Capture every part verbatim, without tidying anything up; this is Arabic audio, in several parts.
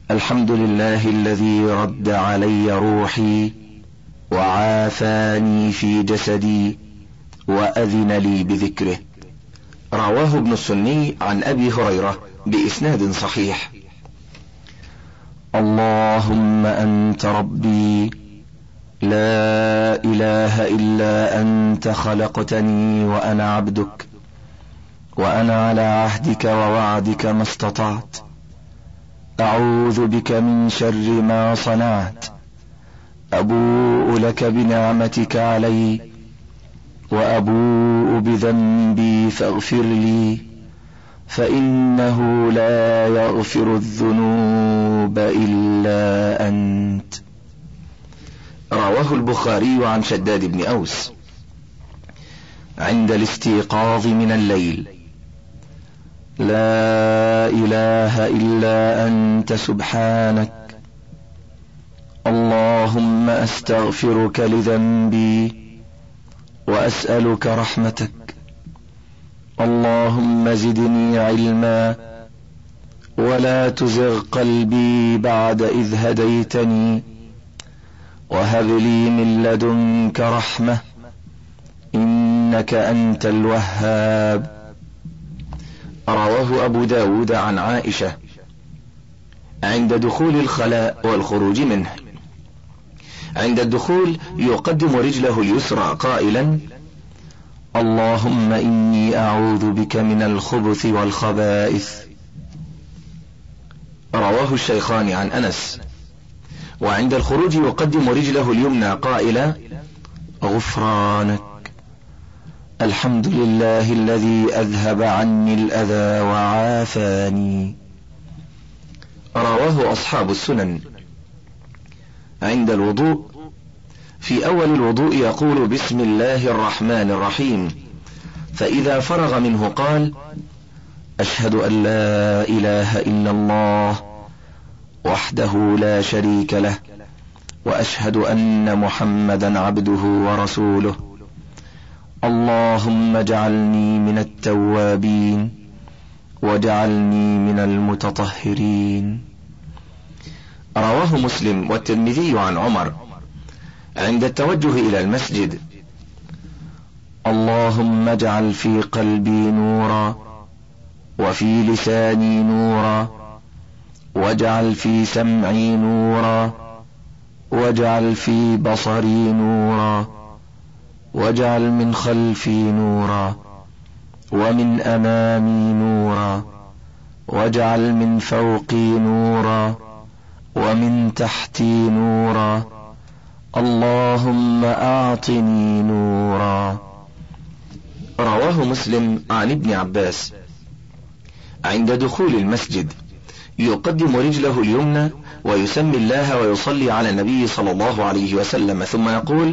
الحمد لله الذي رد علي روحي وعافاني في جسدي وأذن لي بذكره. رواه ابن السني عن أبي هريرة بإسناد صحيح. اللهم أنت ربي لا إله إلا أنت، خلقتني وأنا عبدك، وأنا على عهدك ووعدك ما استطعت، أعوذ بك من شر ما صنعت، أبوء لك بنعمتك علي وأبوء بذنبي فاغفر لي، فإنه لا يغفر الذنوب إلا أنت. رواه البخاري عن شداد بن أوس عند الاستيقاظ من الليل: لا إله إلا أنت سبحانك، اللهم أستغفرك لذنبي وأسألك رحمتك، اللهم زدني علما ولا تزغ قلبي بعد إذ هديتني، وهب لي من لدنك رحمة إنك أنت الوهاب. رواه أبو داود عن عائشة عند دخول الخلاء والخروج منه. عند الدخول يقدم رجله اليسرى قائلا: اللهم إني أعوذ بك من الخبث والخبائث. رواه الشيخان عن أنس. وعند الخروج يقدم رجله اليمنى قائلا: غفرانك، الحمد لله الذي أذهب عني الأذى وعافاني. رواه أصحاب السنن. عند الوضوء في أول الوضوء يقول: بسم الله الرحمن الرحيم، فإذا فرغ منه قال: أشهد أن لا إله إلا الله وحده لا شريك له، وأشهد أن محمدا عبده ورسوله، اللهم اجعلني من التوابين واجعلني من المتطهرين. رواه مسلم والترمذي عن عمر عند التوجه إلى المسجد: اللهم اجعل في قلبي نورا وفي لساني نورا واجعل في سمعي نورا واجعل في بصري نورا واجعل من خلفي نورا ومن أمامي نورا واجعل من فوقي نورا ومن تحتي نورا، اللهم أعطني نورا. رواه مسلم عن ابن عباس عند دخول المسجد يقدم رجله اليمنى ويسمي الله ويصلي على النبي صلى الله عليه وسلم، ثم يقول: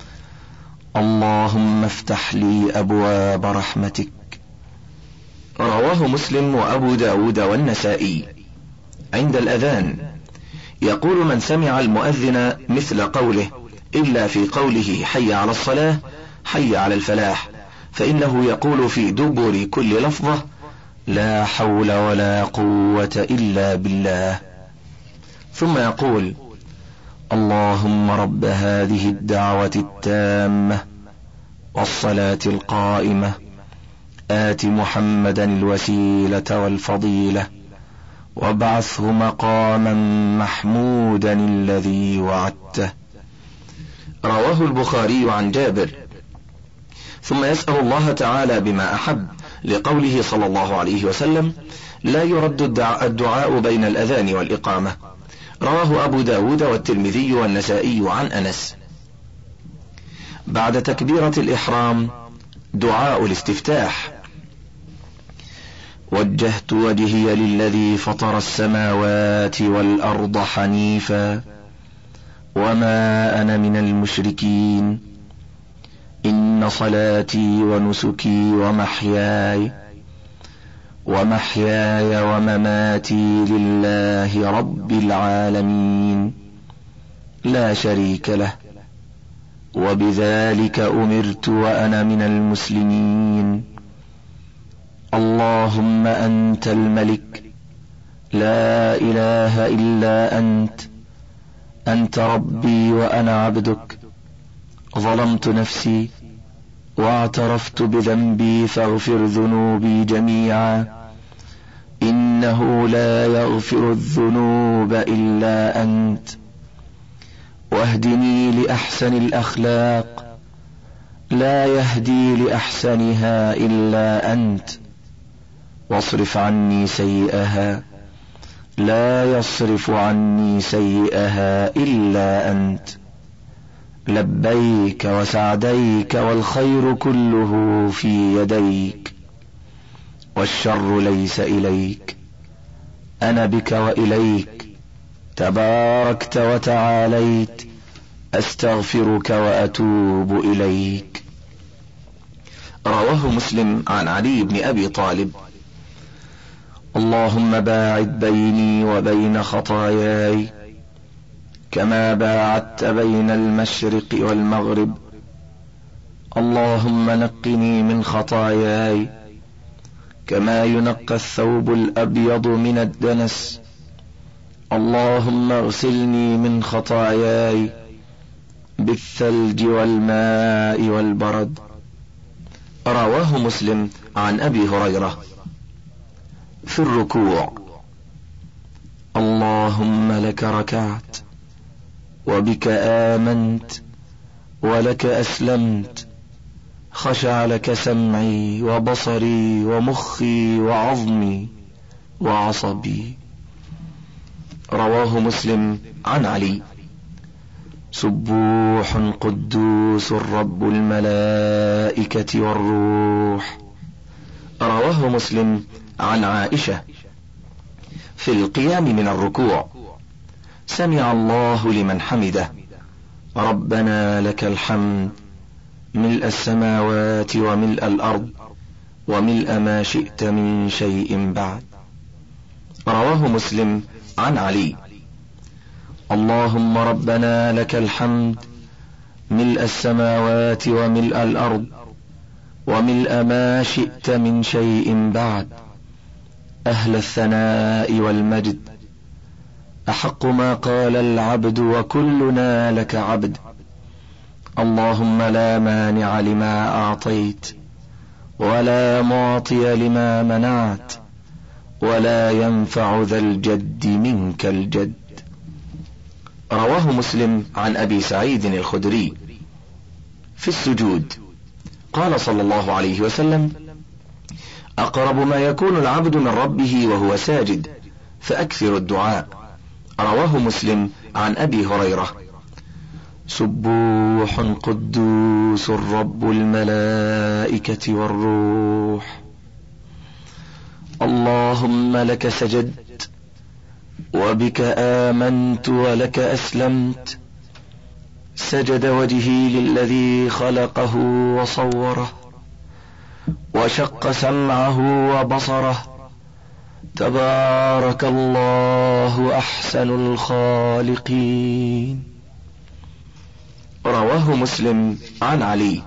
اللهم افتح لي أبواب رحمتك. رواه مسلم وأبو داود والنسائي. عند الأذان يقول من سمع المؤذن مثل قوله إلا في قوله حي على الصلاة حي على الفلاح، فإنه يقول في دبر كل لفظة: لا حول ولا قوة إلا بالله. ثم يقول: اللهم رب هذه الدعوة التامة والصلاة القائمة آت محمدا الوسيلة والفضيلة وابعثه مقاما محمودا الذي وعدته. رواه البخاري عن جابر. ثم يسأل الله تعالى بما أحب، لقوله صلى الله عليه وسلم: لا يرد الدعاء بين الأذان والإقامة. رواه أبو داود والترمذي والنسائي عن أنس. بعد تكبيرة الإحرام دعاء الاستفتاح: وجهت وجهي للذي فطر السماوات والأرض حنيفا وما أنا من المشركين، إن صلاتي ونسكي ومحياي ومحياي ومماتي لله رب العالمين لا شريك له، وبذلك أمرت وأنا من المسلمين. اللهم أنت الملك لا إله إلا أنت، أنت ربي وأنا عبدك، ظلمت نفسي واعترفت بذنبي فاغفر ذنوبي جميعا، إنه لا يغفر الذنوب إلا أنت، واهدني لأحسن الأخلاق، لا يهدي لأحسنها إلا أنت، واصرف عني سيئها، لا يصرف عني سيئها إلا أنت، لبيك وسعديك والخير كله في يديك، والشر ليس إليك، أنا بك وإليك، تباركت وتعاليت، أستغفرك وأتوب إليك. رواه مسلم عن علي بن أبي طالب: اللهم باعد بيني وبين خطاياي كما باعدت بين المشرق والمغرب، اللهم نقني من خطاياي كما ينقى الثوب الأبيض من الدنس، اللهم اغسلني من خطاياي بالثلج والماء والبرد. رواه مسلم عن أبي هريرة في الركوع: اللهم لك ركعت وبك آمنت ولك أسلمت، خشع لك سمعي وبصري ومخي وعظمي وعصبي. رواه مسلم عن علي: سبوح قدوس رب الملائكة والروح. رواه مسلم عن عائشة في القيام من الركوع: سمع الله لمن حمده، ربنا لك الحمد ملء السماوات وملء الأرض وملء ما شئت من شيء بعد. رواه مسلم عن علي: اللهم ربنا لك الحمد ملء السماوات وملء الأرض وملء ما شئت من شيء بعد، أهل الثناء والمجد، أحق ما قال العبد وكلنا لك عبد، اللهم لا مانع لما أعطيت ولا معطي لما منعت ولا ينفع ذا الجد منك الجد. رواه مسلم عن أبي سعيد الخدري في السجود: قال صلى الله عليه وسلم: أقرب ما يكون العبد من ربه وهو ساجد فأكثر الدعاء. رواه مسلم عن أبي هريرة: سبوح قدوس رب الملائكة والروح. اللهم لك سجدت وبك آمنت ولك أسلمت، سجد وجهي للذي خلقه وصوره وشق سمعه وبصره، تبارك الله أحسن الخالقين. رواه مسلم عن علي: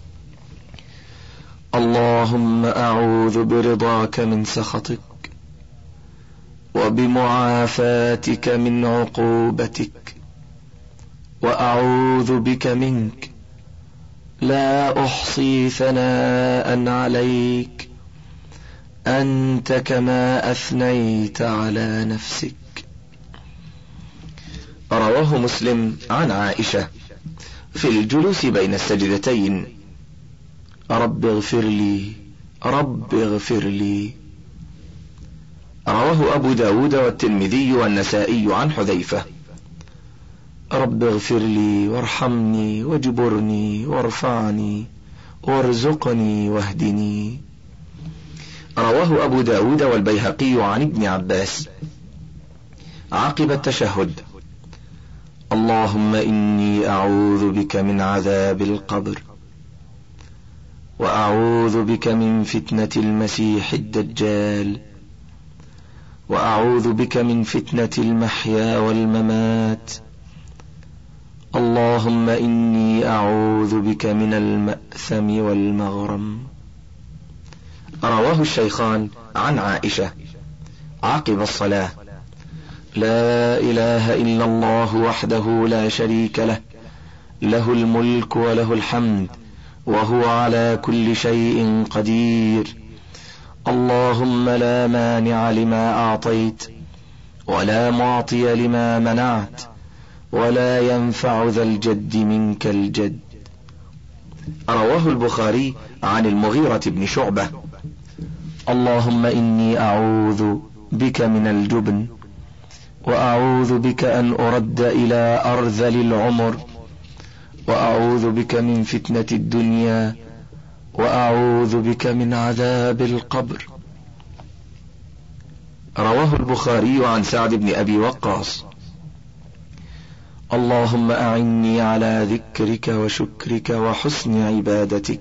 اللهم أعوذ برضاك من سخطك وبمعافاتك من عقوبتك، وأعوذ بك منك، لا أحصي ثناء عليك، أنت كما أثنيت على نفسك. رواه مسلم عن عائشة في الجلوس بين السجدتين: رب اغفر لي رب اغفر لي. رواه أبو داود والترمذي والنسائي عن حذيفة: رب اغفر لي وارحمني واجبرني وارفعني وارزقني واهدني. رواه أبو داود والبيهقي عن ابن عباس عقب التشهد: اللهم إني أعوذ بك من عذاب القبر، وأعوذ بك من فتنة المسيح الدجال، وأعوذ بك من فتنة المحيا والممات، اللهم إني أعوذ بك من المأثم والمغرم. رواه الشيخان عن عائشة: عقب الصلاة: لا إله إلا الله وحده لا شريك له، له الملك وله الحمد وهو على كل شيء قدير، اللهم لا مانع لما أعطيت ولا معطي لما منعت ولا ينفع ذا الجد منك الجد. رواه البخاري عن المغيرة بن شعبة: اللهم إني أعوذ بك من الجبن، وأعوذ بك أن أرد إلى أرذل العمر، وأعوذ بك من فتنة الدنيا، وأعوذ بك من عذاب القبر. رواه البخاري عن سعد بن أبي وقاص: اللهم أعني على ذكرك وشكرك وحسن عبادتك.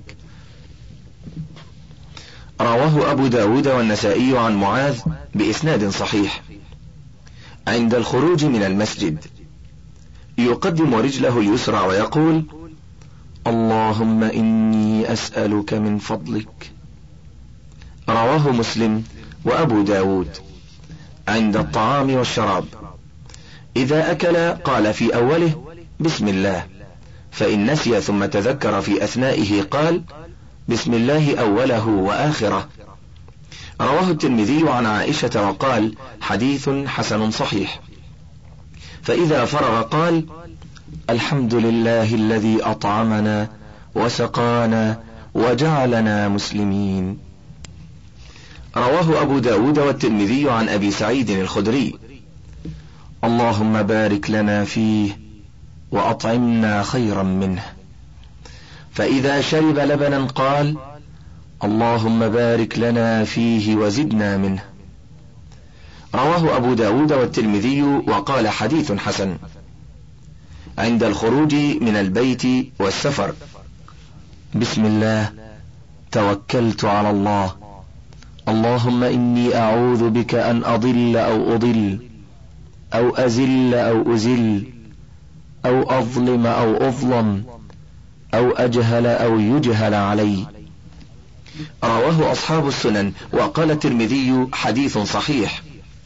رواه أبو داود والنسائي عن معاذ بإسناد صحيح: عند الخروج من المسجد يقدم رجله اليسرى ويقول: اللهم إني أسألك من فضلك. رواه مسلم وأبو داود. عند الطعام والشراب إذا أكل قال في أوله: بسم الله، فإن نسي ثم تذكر في أثنائه قال: بسم الله أوله وآخره. رواه الترمذي عن عائشة وقال: حديث حسن صحيح. فإذا فرغ قال: الحمد لله الذي أطعمنا وسقانا وجعلنا مسلمين. رواه أبو داود والترمذي عن أبي سعيد الخدري: اللهم بارك لنا فيه وأطعمنا خيرا منه. فإذا شرب لبنا قال: اللهم بارك لنا فيه وزدنا منه. رواه أبو داود والترمذي وقال: حديث حسن. عند الخروج من البيت والسفر: بسم الله، توكلت على الله، اللهم إني أعوذ بك أن أضل أو أضل أو أزل أو أزل أو أظلم أو أظلم أو أجهل أو يجهل علي. رواه أصحاب السنن وقال الترمذي: حديث صحيح.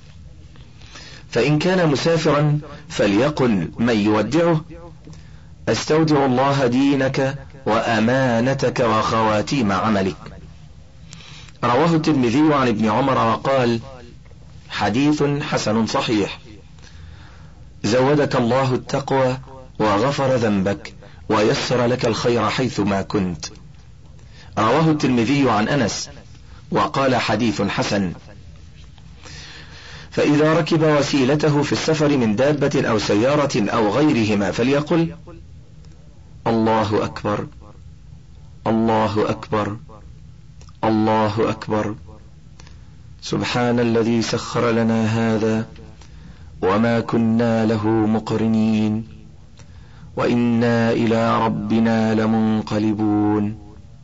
فإن كان مسافرا فليقل من يودعه: أستودع الله دينك وأمانتك وخواتيم عملك. رواه الترمذي عن ابن عمر وقال: حديث حسن صحيح. زودك الله التقوى وغفر ذنبك ويسر لك الخير حيثما كنت. رواه الترمذي عن أنس وقال: حديث حسن. فإذا ركب وسيلته في السفر من دابة أو سيارة أو غيرهما فليقل: الله أكبر، الله أكبر، الله أكبر، سبحان الذي سخر لنا هذا وما كنا له مقرنين وإنا إلى ربنا لمنقلبون.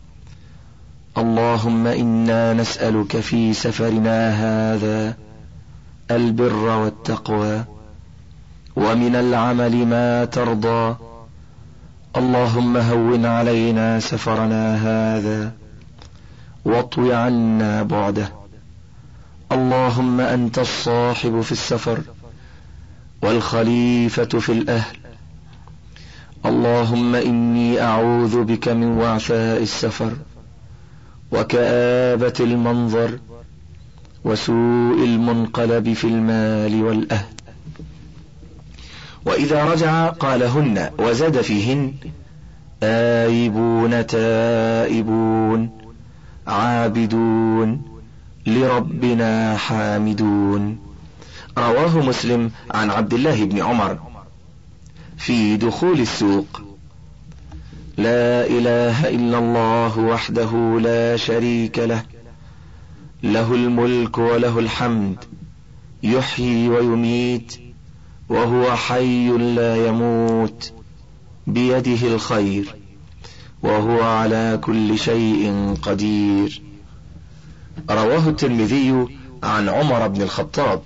اللهم إنا نسألك في سفرنا هذا البر والتقوى ومن العمل ما ترضى. اللهم هون علينا سفرنا هذا واطو عنا بعده. اللهم أنت الصاحب في السفر والخليفة في الأهل. اللهم إني أعوذ بك من وعثاء السفر وكآبة المنظر وسوء المنقلب في المال والأهل. وإذا رجع قالهن وزاد فيهن: آيبون تائبون عابدون لربنا حامدون. رواه مسلم عن عبد الله بن عمر في دخول السوق: لا إله إلا الله وحده لا شريك له، له الملك وله الحمد، يحيي ويميت وهو حي لا يموت، بيده الخير وهو على كل شيء قدير. رواه الترمذي عن عمر بن الخطاب: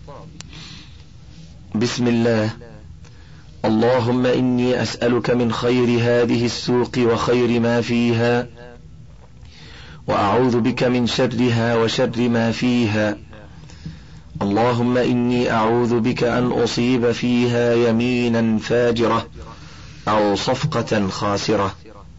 بسم الله، اللهم إني أسألك من خير هذه السوق وخير ما فيها، وأعوذ بك من شرها وشر ما فيها. اللهم إني أعوذ بك أن أصيب فيها يمينا فاجرة أو صفقة خاسرة.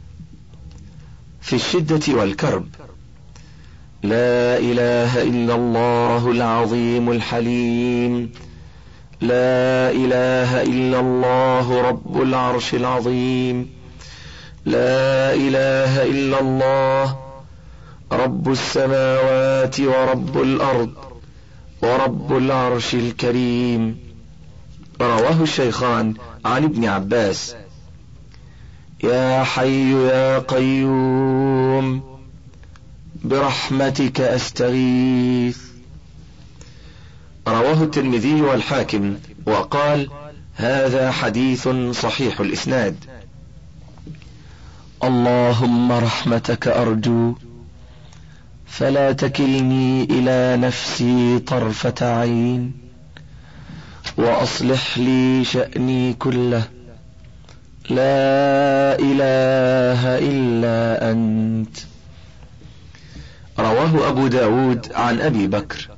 في الشدة والكرب: لا إله إلا الله العظيم الحليم، لا إله إلا الله رب العرش العظيم، لا إله إلا الله رب السماوات ورب الأرض ورب العرش الكريم. رواه الشيخان عن ابن عباس: يا حي يا قيوم برحمتك أستغيث. رواه الترمذي والحاكم وقال: هذا حديث صحيح الإسناد. اللهم رحمتك أرجو فلا تكلني إلى نفسي طرفة عين، وأصلح لي شأني كله، لا إله إلا أنت. رواه أبو داود عن أبي بكر: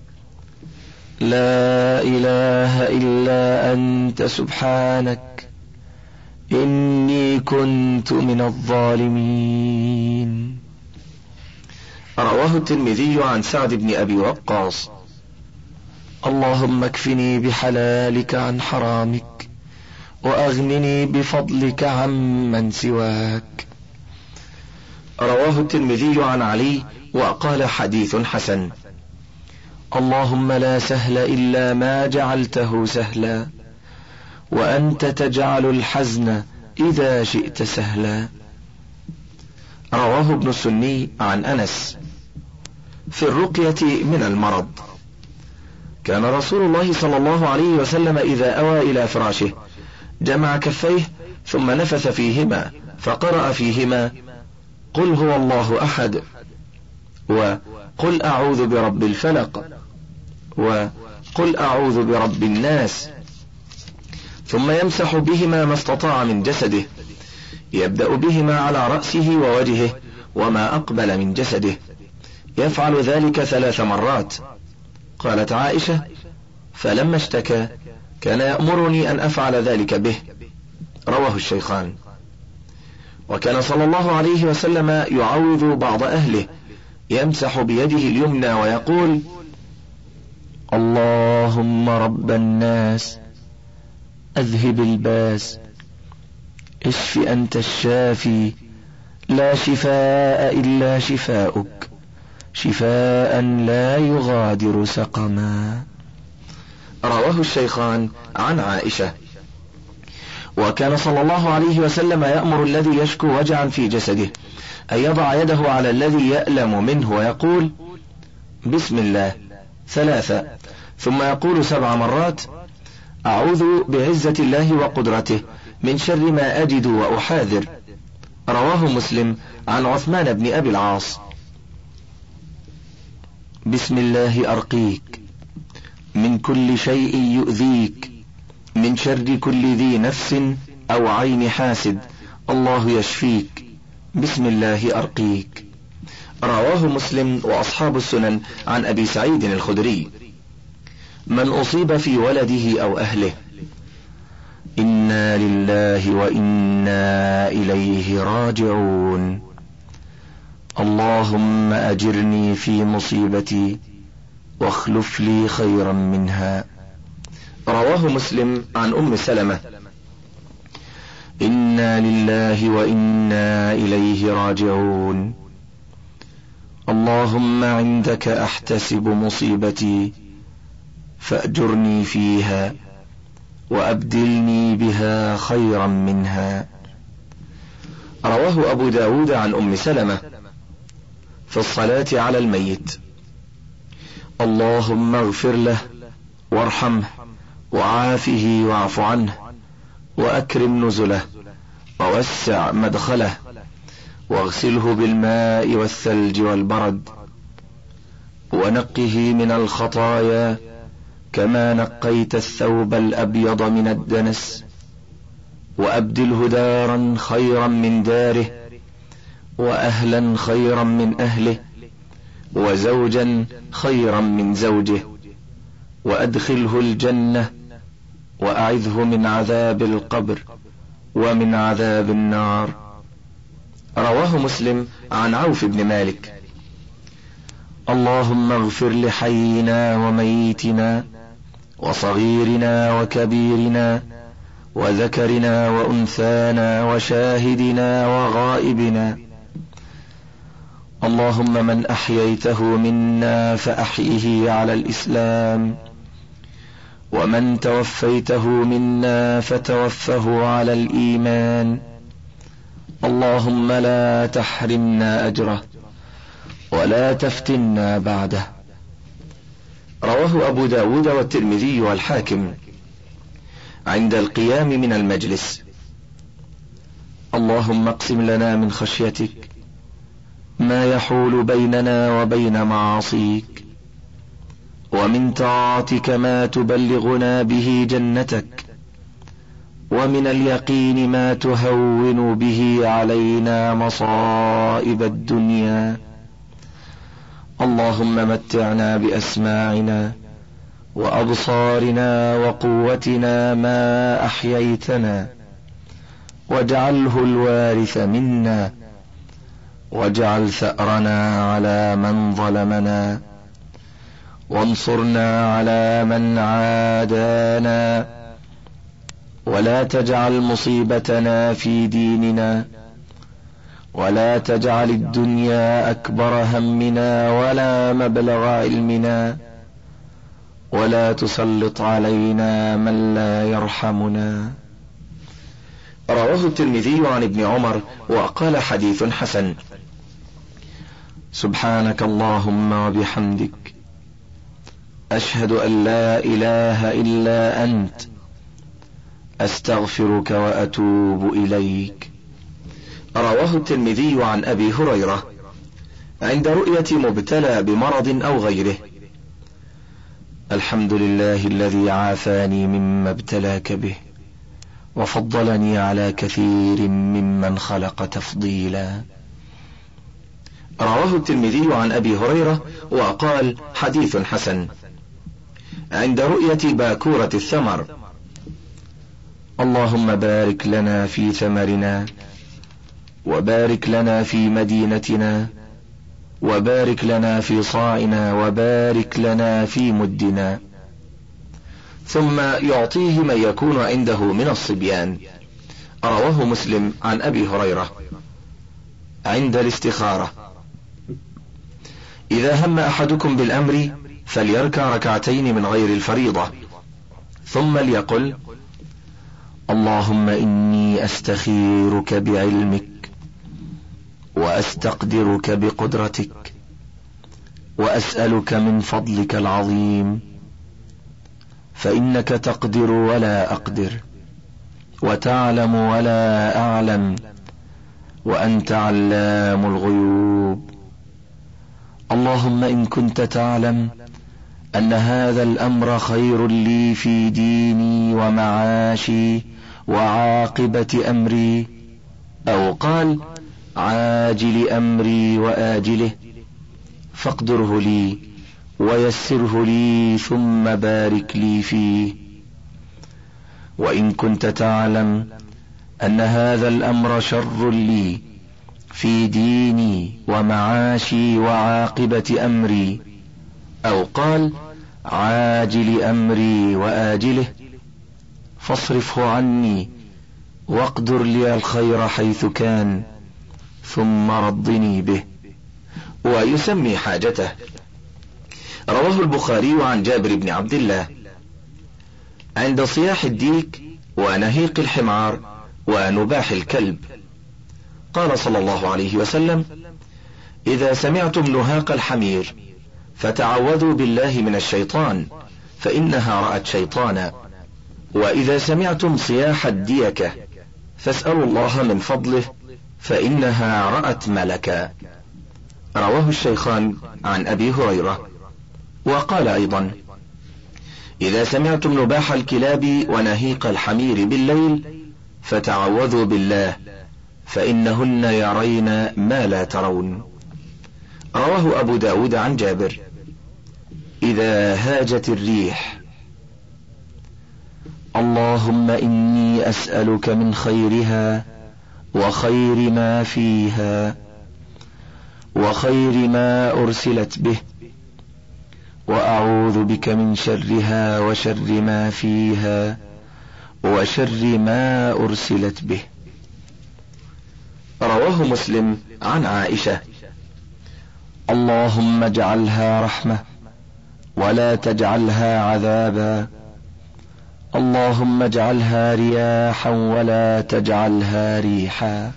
لا إله إلا أنت سبحانك إني كنت من الظالمين. رواه الترمذي عن سعد بن أبي وقاص: اللهم اكفني بحلالك عن حرامك، وأغنني بفضلك عمن سواك. رواه الترمذي عن علي وقال: حديث حسن. اللهم لا سهل إلا ما جعلته سهلا، وأنت تجعل الحزن إذا شئت سهلا. رواه ابن السني عن أنس: في الرقية من المرض: كان رسول الله صلى الله عليه وسلم إذا أوى إلى فراشه جمع كفيه ثم نفث فيهما فقرأ فيهما: قل هو الله أحد، وقل أعوذ برب الفلق، وقل أعوذ برب الناس، ثم يمسح بهما ما استطاع من جسده، يبدأ بهما على رأسه ووجهه وما أقبل من جسده، يفعل ذلك ثلاث مرات. قالت عائشة: فلما اشتكى كان يأمرني أن أفعل ذلك به. رواه الشيخان. وكان صلى الله عليه وسلم يعوذ بعض أهله، يمسح بيده اليمنى ويقول: اللهم رب الناس أذهب الباس، اشف أنت الشافي، لا شفاء إلا شفاؤك، شفاء لا يغادر سقما. رواه الشيخان عن عائشة. وكان صلى الله عليه وسلم يأمر الذي يشكو وجعا في جسده أن يضع يده على الذي يألم منه ويقول: بسم الله ثلاثة، ثم يقول سبع مرات: أعوذ بعزة الله وقدرته من شر ما أجد وأحاذر. رواه مسلم عن عثمان بن أبي العاص: بسم الله أرقيك من كل شيء يؤذيك، من شر كل ذي نفس أو عين حاسد، الله يشفيك، بسم الله أرقيك. رواه مسلم وأصحاب السنن عن أبي سعيد الخدري: من أصيب في ولده أو أهله: إنا لله وإنا إليه راجعون، اللهم أجرني في مصيبتي واخلف لي خيرا منها. رواه مسلم عن أم سلمة: إنا لله وإنا إليه راجعون، اللهم عندك أحتسب مصيبتي فأجرني فيها وأبدلني بها خيرا منها. رواه أبو داود عن أم سلمة في الصلاة على الميت: اللهم اغفر له وارحمه وعافه واعف عنه وأكرم نزله ووسع مدخله واغسله بالماء والثلج والبرد ونقه من الخطايا كما نقيت الثوب الأبيض من الدنس، وأبدله دارا خيرا من داره، وأهلا خيرا من أهله، وزوجا خيرا من زوجه، وأدخله الجنة وأعذه من عذاب القبر ومن عذاب النار. رواه مسلم عن عوف بن مالك: اللهم اغفر لحينا وميتنا وصغيرنا وكبيرنا وذكرنا وأنثانا وشاهدنا وغائبنا. اللهم من أحييته منا فأحيه على الإسلام، ومن توفيته منا فتوفه على الإيمان. اللهم لا تحرمنا أجره ولا تفتنا بعده. رواه أبو داود والترمذي والحاكم عند القيام من المجلس: اللهم اقسم لنا من خشيتك ما يحول بيننا وبين معاصيك، ومن طاعتك ما تبلغنا به جنتك، ومن اليقين ما تهون به علينا مصائب الدنيا. اللهم متعنا بأسماعنا وأبصارنا وقوتنا ما أحييتنا، واجعله الوارث منا، واجعل ثأرنا على من ظلمنا، وانصرنا على من عادانا، ولا تجعل مصيبتنا في ديننا، ولا تجعل الدنيا أكبر همنا ولا مبلغ علمنا، ولا تسلط علينا من لا يرحمنا. رواه الترمذي عن ابن عمر وقال: حديث حسن. سبحانك اللهم وبحمدك، أشهد أن لا إله إلا أنت، أستغفرك وأتوب إليك. رواه الترمذي عن أبي هريرة عند رؤية مبتلى بمرض أو غيره: الحمد لله الذي عافاني مما ابتلاك به وفضلني على كثير ممن خلق تفضيلا. رواه الترمذي عن أبي هريرة وقال: حديث حسن. عند رؤية باكورة الثمر: اللهم بارك لنا في ثمرنا، وبارك لنا في مدينتنا، وبارك لنا في صاعنا، وبارك لنا في مدنا. ثم يعطيه من يكون عنده من الصبيان. رواه مسلم عن أبي هريرة. عند الاستخارة: إذا هم أحدكم بالأمر فليركع ركعتين من غير الفريضة، ثم ليقل: اللهم إني أستخيرك بعلمك، وأستقدرك بقدرتك، وأسألك من فضلك العظيم، فإنك تقدر ولا أقدر، وتعلم ولا أعلم، وأنت علام الغيوب. اللهم إن كنت تعلم أن هذا الأمر خير لي في ديني ومعاشي وعاقبة أمري، أو قال عاجل أمري وآجله، فاقدره لي ويسره لي ثم بارك لي فيه. وإن كنت تعلم أن هذا الأمر شر لي في ديني ومعاشي وعاقبة أمري، أو قال عاجل أمري وآجله، فاصرفه عني واقدر لي الخير حيث كان، ثم ردني به. ويسمي حاجته. رواه البخاري عن جابر بن عبد الله: عند صياح الديك ونهيق الحمار ونباح الكلب، قال صلى الله عليه وسلم: إذا سمعتم نهاق الحمير فتعوذوا بالله من الشيطان، فإنها رأت شيطانا. وإذا سمعتم صياح الديكة فاسألوا الله من فضله، فإنها رأت ملكا. رواه الشيخان عن أبي هريرة. وقال أيضا: إذا سمعتم نباح الكلاب ونهيق الحمير بالليل فتعوذوا بالله، فإنهن يرين ما لا ترون. رواه أبو داود عن جابر. إذا هاجت الريح. اللهم إني أسألك من خيرها وخير ما فيها وخير ما أرسلت به، وأعوذ بك من شرها وشر ما فيها وشر ما أرسلت به. رواه مسلم عن عائشة: اللهم اجعلها رحمة ولا تجعلها عذابا، اللهم اجعلها رياحا ولا تجعلها ريحا.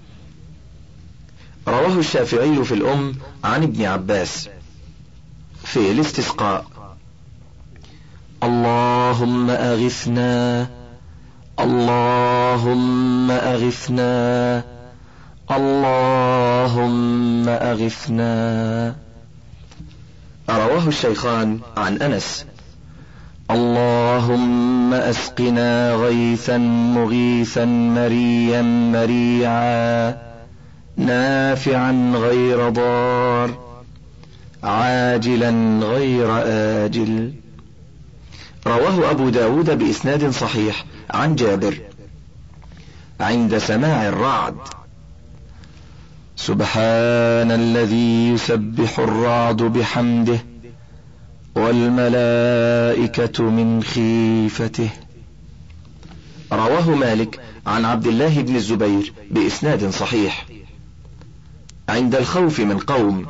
رواه الشافعي في الأم عن ابن عباس في الاستسقاء: اللهم أغثنا، اللهم أغثنا، اللهم أغثنا. رواه الشيخان عن أنس: اللهم أسقنا غيثا مغيثا مريا مريعا نافعا غير ضار عاجلا غير آجل. رواه أبو داود بإسناد صحيح عن جابر عند سماع الرعد: سبحان الذي يسبح الرعد بحمده والملائكة من خيفته. رواه مالك عن عبد الله بن الزبير بإسناد صحيح عند الخوف من قوم: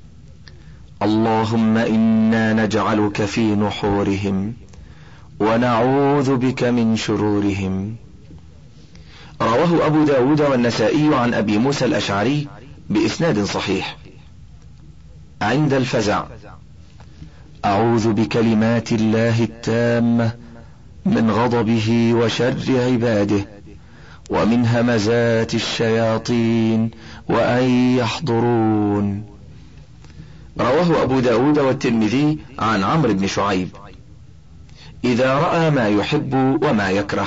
اللهم إنا نجعلك في نحورهم ونعوذ بك من شرورهم. رواه أبو داود والنسائي عن أبي موسى الأشعري بإسناد صحيح عند الفزع: أعوذ بكلمات الله التامة من غضبه وشر عباده ومن همزات الشياطين وأن يحضرون. رواه أبو داود والترمذي عن عمرو بن شعيب: إذا رأى ما يحب وما يكره: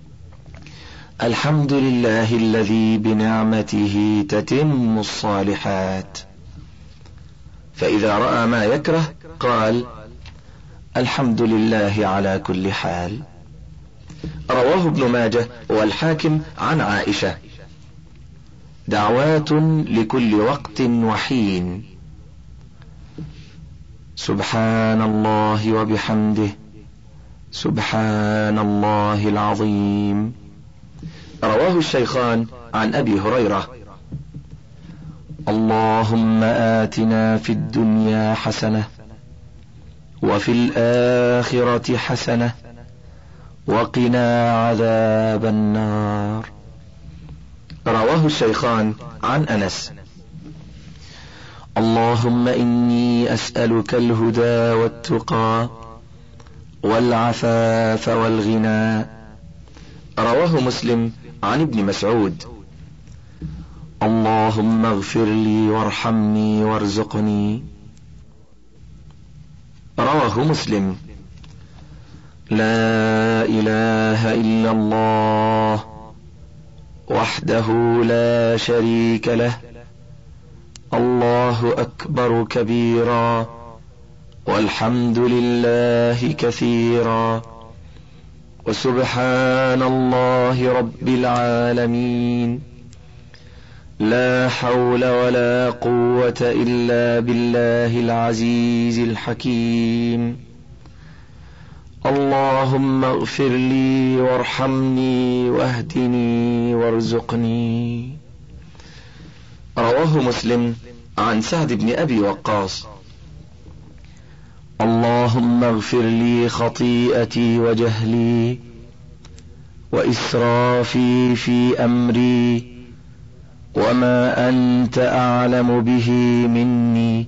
الحمد لله الذي بنعمته تتم الصالحات. فإذا رأى ما يكره قال: الحمد لله على كل حال. رواه ابن ماجه والحاكم عن عائشة: دعوات لكل وقت وحين: سبحان الله وبحمده، سبحان الله العظيم. رواه الشيخان عن أبي هريرة: اللهم آتنا في الدنيا حسنة وفي الآخرة حسنة وقنا عذاب النار. رواه الشيخان عن أنس: اللهم إني أسألك الهدى والتقى والعفاف والغنى. رواه مسلم عن ابن مسعود: اللهم اغفر لي وارحمني وارزقني. رواه مسلم: لا إله إلا الله وحده لا شريك له، الله أكبر كبيرا والحمد لله كثيرا وسبحان الله رب العالمين، لا حول ولا قوة إلا بالله العزيز الحكيم. اللهم اغفر لي وارحمني واهدني وارزقني. رواه مسلم عن سعد بن أبي وقاص: اللهم اغفر لي خطيئتي وجهلي وإسرافي في أمري وما أنت أعلم به مني.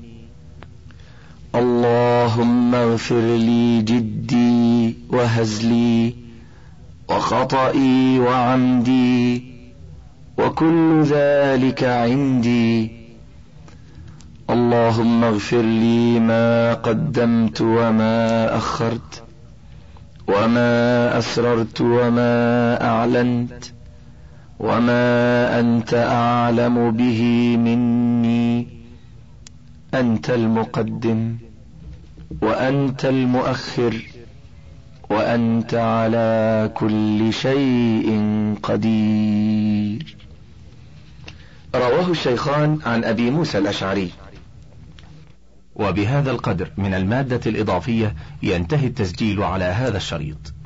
اللهم اغفر لي جدي وهزلي وخطئي وعمدي وكل ذلك عندي. اللهم اغفر لي ما قدمت وما أخرت وما أسررت وما أعلنت وما أنت أعلم به مني. أنت المقدم وأنت المؤخر وأنت على كل شيء قدير. رواه الشيخان عن أبي موسى الأشعري. وبهذا القدر من المادة الإضافية ينتهي التسجيل على هذا الشريط.